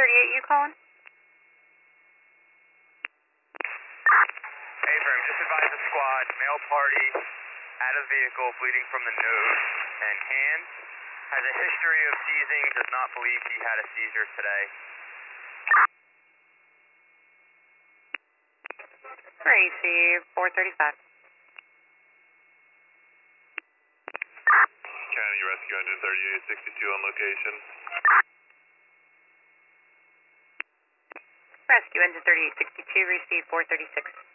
you calling? Affirm, just advise the squad, male party, at a vehicle, bleeding from the nose and hands. Has a history of seizing, does not believe he had a seizure today. Gracie, 435. County Rescue Engine 3862 on location. Rescue Engine 3862, receive 436.